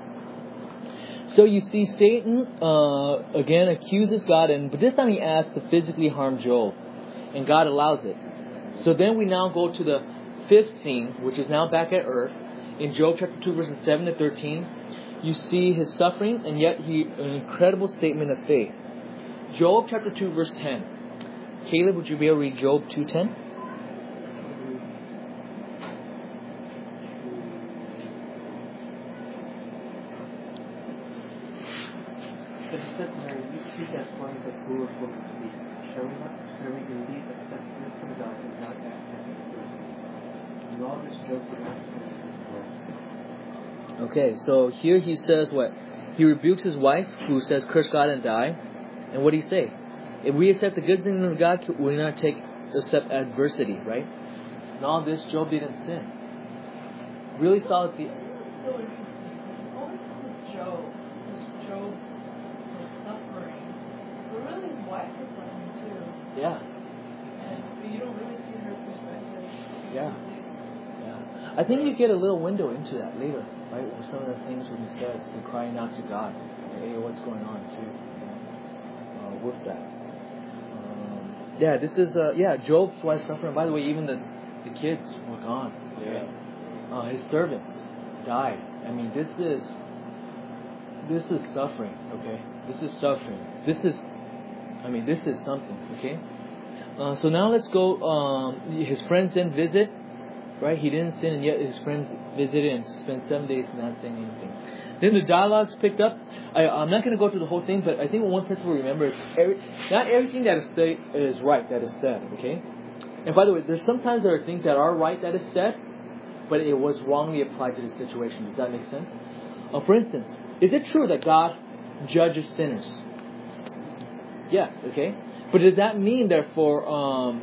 Speaker 1: So you see Satan, uh, again, accuses God, and but this time he asks to physically harm Job. And God allows it. So then we now go to the fifth scene, which is now back at earth. In Job chapter two, verses seven to thirteen, you see his suffering, and yet he an incredible statement of faith. Job chapter two, verse ten. Caleb, would you be able to read Job two ten?
Speaker 7: But he said to her, you speak as one that foolish woman speaks. Shall we not preserve indeed accept this from God and not accept it first? And all this Job did not finish his words.
Speaker 1: Okay, so here he says what? He rebukes his wife, who says, curse God and die. And what did he say? If we accept the good things of God, will we not take accept adversity, right? And all this, Job didn't sin. Really solid. The
Speaker 5: So interesting. Always with Job, because Job was suffering, but really his wife was suffering too.
Speaker 1: yeah,
Speaker 5: And but you don't really see her perspective.
Speaker 1: Yeah. yeah. I think you get a little window into that later, right? With some of the things when he says, they're crying out to God. Hey, what's going on too? You know, uh, with that. Um, yeah, this is uh, yeah. Job's wife suffering. By the way, even the the kids were gone.
Speaker 6: Yeah.
Speaker 1: Uh, his servants died. I mean, this is this is suffering. Okay, this is suffering. This is, I mean, this is something. Okay. Uh, so now let's go. Um, his friends then visit. Right, he didn't sin, and yet his friends visited and spent seven days not saying anything. Then the dialogues picked up. I, I'm not going to go through the whole thing, but I think one principle to remember is every, not everything that is said is right that is said. Okay. And by the way, there's sometimes there are things that are right that is said, but it was wrongly applied to the situation. Does that make sense? Uh, for instance, is it true that God judges sinners? Yes. Okay. But does that mean, therefore, um,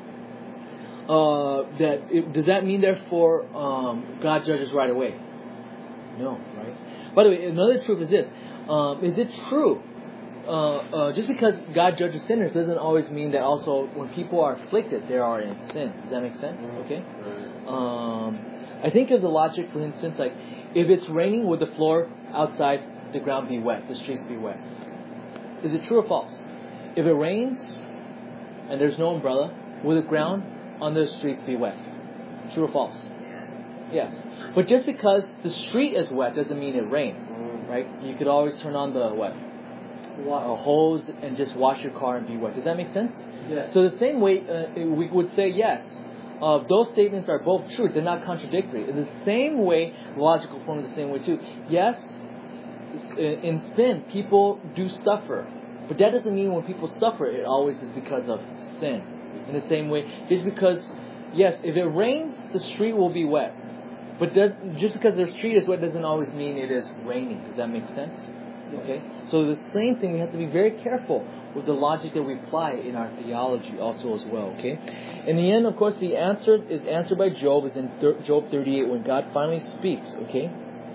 Speaker 1: uh, that it, does that mean, therefore, um, God judges right away? No. Right. By the way, another truth is this: um, is it true? Uh, uh, just because God judges sinners doesn't always mean that also when people are afflicted, they are in sin. Does that make sense? Okay. Um, I think of the logic, for instance, like if it's raining, would the floor outside the ground be wet, the streets be wet? Is it true or false? If it rains and there's no umbrella, will the ground on the streets be wet? True or false? Yes. But just because the street is wet doesn't mean it rained, right? You could always turn on the what? A hose and just wash your car and be wet. Does that make sense?
Speaker 2: Yes.
Speaker 1: So the same way uh, we would say yes. Uh, those statements are both true. They're not contradictory. In the same way, logical form is the same way too. Yes, in sin, people do suffer. But that doesn't mean when people suffer, it always is because of sin. In the same way, just because, yes, if it rains, the street will be wet. But that, just because there's tree is wet doesn't always mean it is raining. Does that make sense? Okay? So the same thing, we have to be very careful with the logic that we apply in our theology also as well. Okay? In the end, of course, the answer is answered by Job is in thir- Job thirty-eight when God finally speaks. Okay?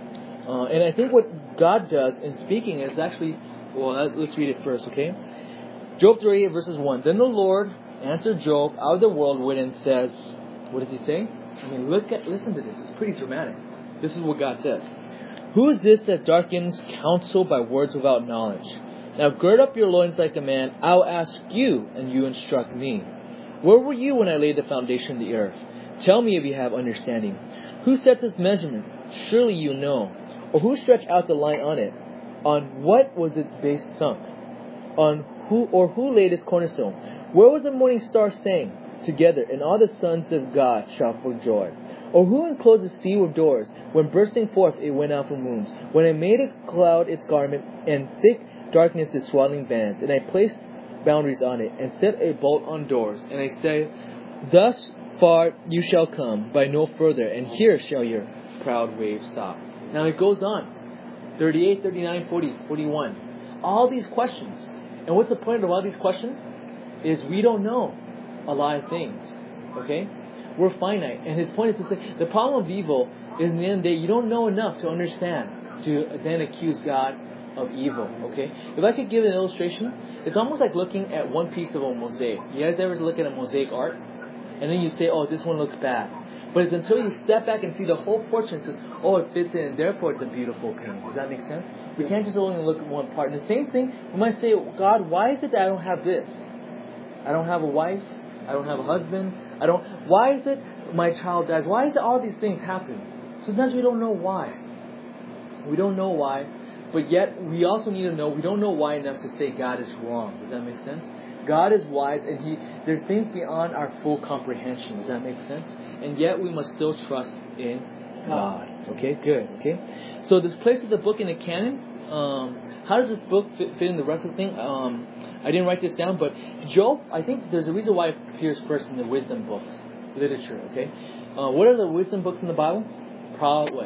Speaker 1: Uh, and I think what God does in speaking is actually, well, let's read it first. Okay? Job thirty-eight verses one. Then the Lord answered Job out of the whirlwind and says, what does he say? I mean, look at, listen to this. It's pretty dramatic. This is what God says. Who is this that darkens counsel by words without knowledge? Now gird up your loins like a man. I'll ask you, and you instruct me. Where were you when I laid the foundation of the earth? Tell me if you have understanding. Who sets its measurement? Surely you know. Or who stretched out the line on it? On what was its base sunk? On who or who laid its cornerstone? Where was the morning star saying? Together, and all the sons of God shout for joy. Or who enclosed the sea with doors? When bursting forth it went out from wombs. When I made a cloud its garment, and thick darkness its swaddling bands. And I placed boundaries on it, and set a bolt on doors. And I say, thus far you shall come, by no further, and here shall your proud waves stop. Now it goes on. thirty-eight, thirty-nine, forty, forty-one. All these questions. And what's the point of all these questions? Is we don't know a lot of things. Okay? We're finite. And his point is to say, the problem of evil is in the end of the day, you don't know enough to understand, to then accuse God of evil. Okay? If I could give an illustration, it's almost like looking at one piece of a mosaic. You guys ever look at a mosaic art? And then you say, oh, this one looks bad. But it's until you step back and see the whole portion and says, oh, it fits in, and therefore it's a beautiful painting. Does that make sense? We can't just only look at one part. And the same thing, we might say, God, why is it that I don't have this? I don't have a wife. I don't have a husband. I don't. Why is it my child dies? Why is it all these things happen? Sometimes we don't know why. We don't know why, but yet we also need to know we don't know why enough to say God is wrong. Does that make sense? God is wise, and He there's things beyond our full comprehension. Does that make sense? And yet we must still trust in God. Okay, good. Okay, so this place of the book in the canon. Um, how does this book fit, fit in the rest of the thing? Um, I didn't write this down, but Job, I think there's a reason why it appears first in the wisdom books, literature, okay? Uh, what are the wisdom books in the Bible? Pro- what?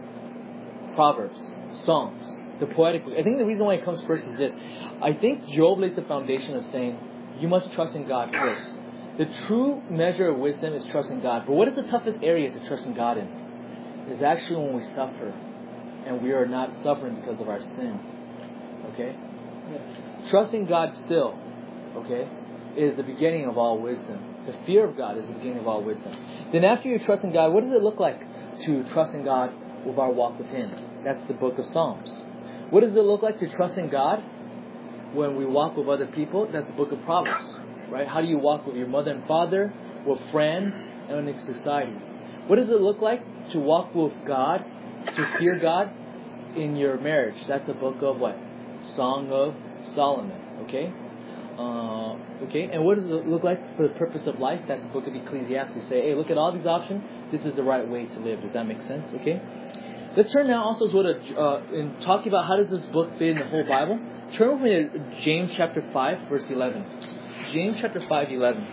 Speaker 1: Proverbs, Psalms, the poetic book. I think the reason why it comes first is this. I think Job lays the foundation of saying, you must trust in God first. The true measure of wisdom is trusting God. But what is the toughest area to trust in God in? It's actually when we suffer, and we are not suffering because of our sin. Okay? Trusting God still, okay, is the beginning of all wisdom. The fear of God is the beginning of all wisdom. Then after you trust in God, what does it look like to trust in God with our walk with Him? That's the book of Psalms. What does it look like to trust in God when we walk with other people? That's the book of Proverbs, right? How do you walk with your mother and father, with friends, and in society? What does it look like to walk with God, to fear God in your marriage? That's a book of what? Song of Solomon, okay? Uh, okay, and what does it look like for the purpose of life? That's the book of Ecclesiastes. Say, hey, look at all these options. This is the right way to live. Does that make sense? Okay? Let's turn now also to uh, in talking about how does this book fit in the whole Bible. Turn with me to James chapter five, verse eleven. James chapter five, eleven.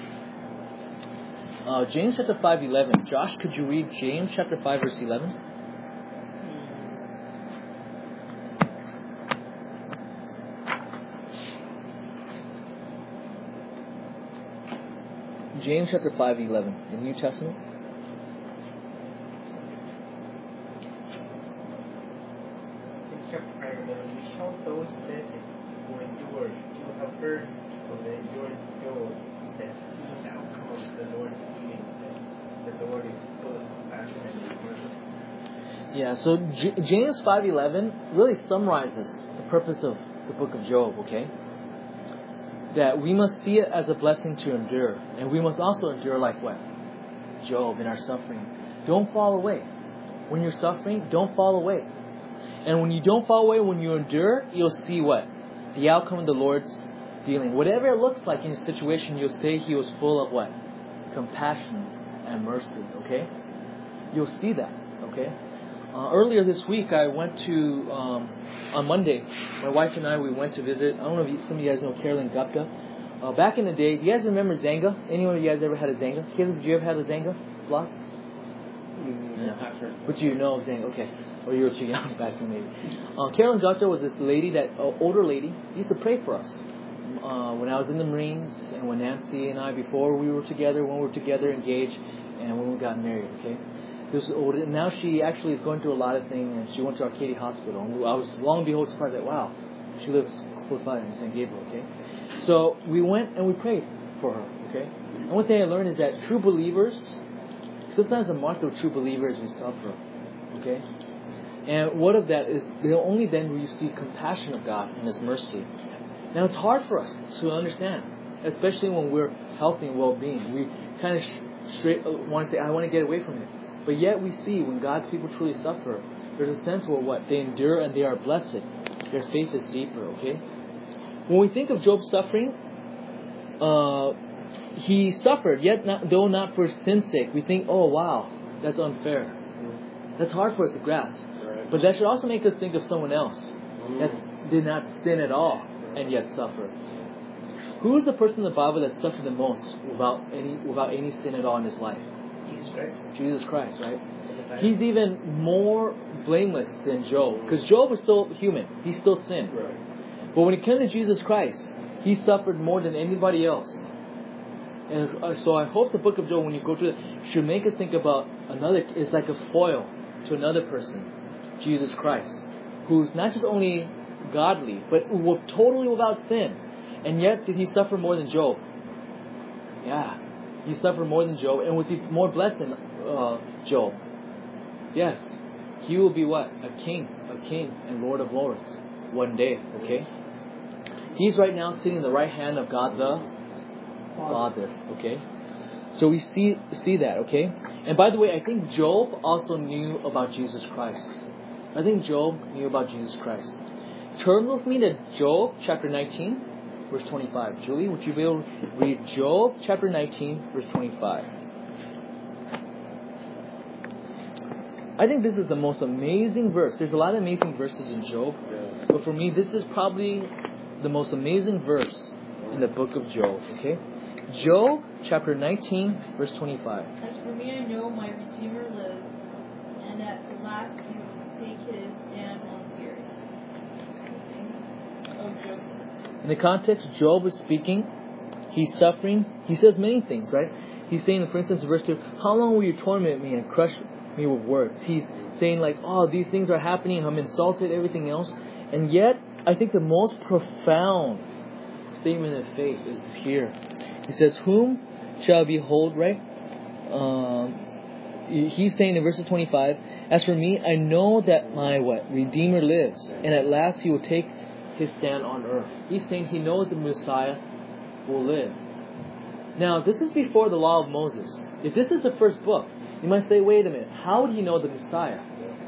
Speaker 1: Uh, James chapter five, eleven. Josh, could you read James chapter five, verse eleven? James chapter five, eleven, the New Testament.
Speaker 3: In chapter five, eleven, we shall those blessed who endure. You have heard of the endurance of Job, that see the outcome of the Lord's dealing, that the Lord is full of compassion and mercy.
Speaker 1: Yeah, so J- James five eleven really summarizes the purpose of the book of Job, okay? That we must see it as a blessing to endure. And we must also endure like what? Job in our suffering. Don't fall away. When you're suffering, don't fall away. And when you don't fall away, when you endure, you'll see what? The outcome of the Lord's dealing. Whatever it looks like in a situation, you'll say He was full of what? Compassion and mercy, okay? You'll see that, okay? Uh, earlier this week, I went to, um, on Monday, my wife and I, we went to visit, I don't know if you, some of you guys know Carolyn Gupta. Uh, back in the day, do you guys remember Zanga? Anyone of you guys ever had a Zanga? Caleb, did you ever have a Zanga block? Yeah.
Speaker 7: I've heard.
Speaker 1: But you know, saying, okay, or you were too young back then maybe. Uh, Carolyn Gutto was this lady, that uh, older lady, used to pray for us. Uh, when I was in the Marines, and when Nancy and I, before we were together, when we were together, engaged, and when we got married, okay? This was older. And now she actually is going through a lot of things, and she went to Arcadia Hospital. And I was long and behold surprised that, wow, she lives close by in San Gabriel, okay? So we went and we prayed for her, okay? And one thing I learned is that true believers, sometimes the mark of true believers is we suffer, okay? And what of that is, only then will you see compassion of God and His mercy. Now it's hard for us to understand, especially when we're healthy and well-being. We kind of straight uh, want to say, I want to get away from it. But yet we see when God's people truly suffer, there's a sense where what? They endure and they are blessed. Their faith is deeper, okay? When we think of Job's suffering, uh, he suffered, yet not, though not for sin's sake. We think, oh wow, that's unfair. That's hard for us to grasp.
Speaker 6: Right.
Speaker 1: But that should also make us think of someone else that did not sin at all and yet suffer. Who is the person in the Bible that suffered the most without any without any sin at all in his life?
Speaker 7: Jesus Christ.
Speaker 1: Jesus Christ, right? He's even more blameless than Job, because Job was still human. He still sinned.
Speaker 6: Right.
Speaker 1: But when it came to Jesus Christ, he suffered more than anybody else. And uh, so I hope the book of Job, when you go through it, should make us think about another. It's like a foil to another person, Jesus Christ, who's not just only godly, but totally without sin. And yet, did he suffer more than Job? Yeah, he suffered more than Job. And was he more blessed than uh, Job? Yes. He will be what? A king, a king and Lord of Lords one day, okay? He's right now sitting in the right hand of God the Father, okay? So we see see that, okay? And by the way, I think Job also knew about Jesus Christ. I think Job knew about Jesus Christ. Turn with me to Job chapter nineteen, verse twenty-five. Julie, would you be able to read Job chapter nineteen, verse twenty-five? I think this is the most amazing verse. There's a lot of amazing verses in Job, but for me, this is probably the most amazing verse in the book of Job, okay? Job chapter nineteen, verse twenty-five.
Speaker 5: As for me, I know my Redeemer lives, and at last he will take his stand on the earth. Oh, Job.
Speaker 1: In the context, Job is speaking. He's suffering. He says many things, right? He's saying, for instance, verse two, how long will you torment me and crush me with words? He's saying like, oh, these things are happening, I'm insulted, everything else. And yet, I think the most profound statement of faith is here. He says, whom shall behold, right? Um, he's saying in verses twenty-five, as for me, I know that my what? Redeemer lives, and at last he will take his stand on earth. He's saying he knows the Messiah will live. Now, this is before the law of Moses. If this is the first book, you might say, wait a minute, how would he know the Messiah?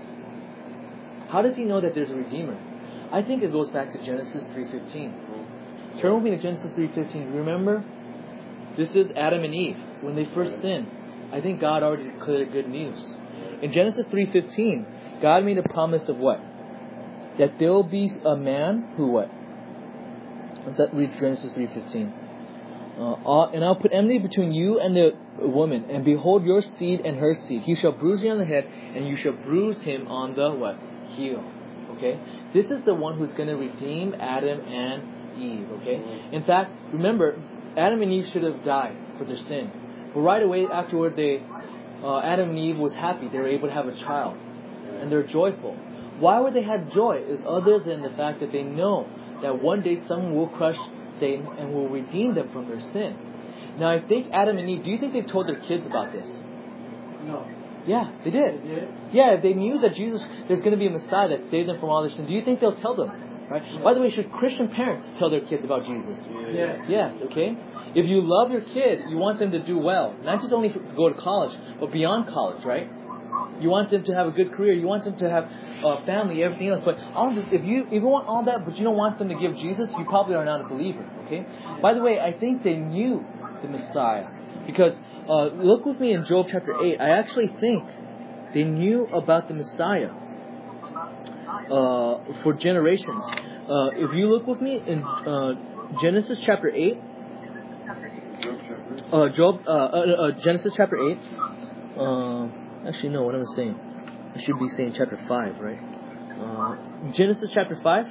Speaker 1: How does he know that there's a Redeemer? I think it goes back to Genesis three fifteen. Turn with me to Genesis three fifteen. Remember? This is Adam and Eve. When they first sinned, I think God already declared good news. In Genesis three fifteen, God made a promise of what? That there will be a man who what? Let's read Genesis three fifteen. Uh, and I'll put enmity between you and the woman, and behold your seed and her seed. He shall bruise you on the head, and you shall bruise him on the what? Heel. Okay? This is the one who's going to redeem Adam and Eve. Okay? In fact, remember, Adam and Eve should have died for their sin. But right away afterward, they, uh, Adam and Eve was happy. They were able to have a child. And they're joyful. Why would they have joy? Is other than the fact that they know that one day someone will crush Satan and will redeem them from their sin. Now I think Adam and Eve, do you think they told their kids about this?
Speaker 2: No.
Speaker 1: Yeah, they did.
Speaker 2: They did?
Speaker 1: Yeah, if they knew that Jesus, there's going to be a Messiah that saved them from all their sin, do you think they'll tell them? Right?
Speaker 2: No.
Speaker 1: By the way, should Christian parents tell their kids about Jesus?
Speaker 2: Yeah.
Speaker 1: Yes, okay? If you love your kid, you want them to do well. Not just only to go to college, but beyond college, right? You want them to have a good career. You want them to have a family, everything else. But all this, if you if you want all that, but you don't want them to give Jesus, you probably are not a believer, okay? By the way, I think they knew the Messiah. Because uh, look with me in Job chapter eight. I actually think they knew about the Messiah uh, for generations. Uh, if you look with me in uh, Genesis chapter eight, uh, Job, uh, uh, uh, Genesis chapter eight, uh, Actually, no, what am I saying? I should be saying chapter five, right? Uh, Genesis chapter five.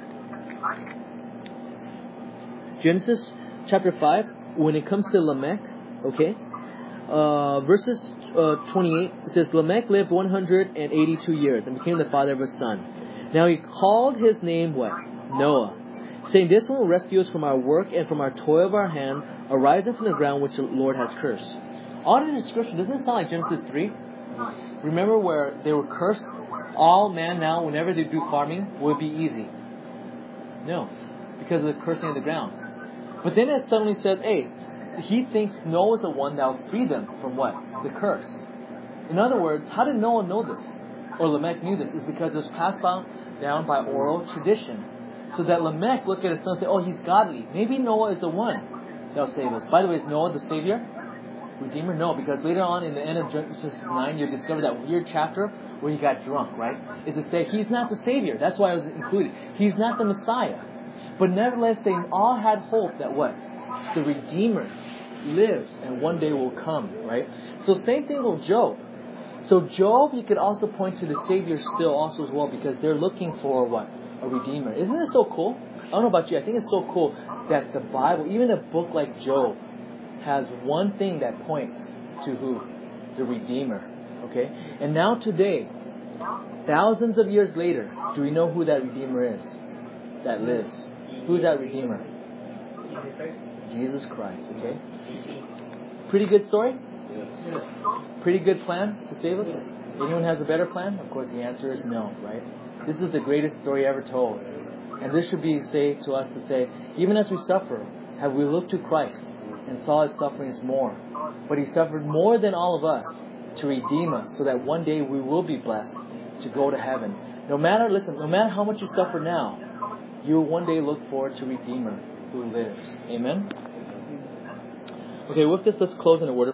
Speaker 1: Genesis chapter five, when it comes to Lamech, okay, uh, verses uh, twenty-eight, it says, Lamech lived one hundred eighty-two years and became the father of a son. Now he called his name what? Noah, saying, this one will rescue us from our work and from our toil of our hand, arising from the ground which the Lord has cursed. All the description, doesn't it sound like Genesis three? Remember where they were cursed? All man now, whenever they do farming, will be easy. No, because of the cursing of the ground. But then it suddenly says, hey, he thinks Noah is the one that will free them from what? The curse. In other words, how did Noah know this? Or Lamech knew this? It's because it was passed down by oral tradition. So that Lamech looked at his son and said, oh, he's godly. Maybe Noah is the one that will save us. By the way, is Noah the Savior? Redeemer? No, because later on in the end of Genesis nine, you discover that weird chapter where he got drunk, right? Is to say he's not the Savior. That's why it was included. He's not the Messiah. But nevertheless, they all had hope that what? The Redeemer lives and one day will come, right? So same thing with Job. So Job, you could also point to the Savior still also as well, because they're looking for what? A Redeemer. Isn't it so cool? I don't know about you. I think it's so cool that the Bible, even a book like Job, has one thing that points to who? The Redeemer. Okay? And now today, thousands of years later, do we know who that Redeemer is? That lives. Who's that Redeemer? Jesus Christ. Okay? Pretty good story?
Speaker 6: Yes.
Speaker 1: Pretty good plan to save us? Anyone has a better plan? Of course the answer is no, right? This is the greatest story ever told. And this should be say to us to say, even as we suffer, have we looked to Christ and saw His sufferings more? But He suffered more than all of us to redeem us, so that one day we will be blessed to go to heaven. No matter, listen, no matter how much you suffer now, you will one day look forward to Redeemer who lives. Amen? Okay, with this, let's close in a word of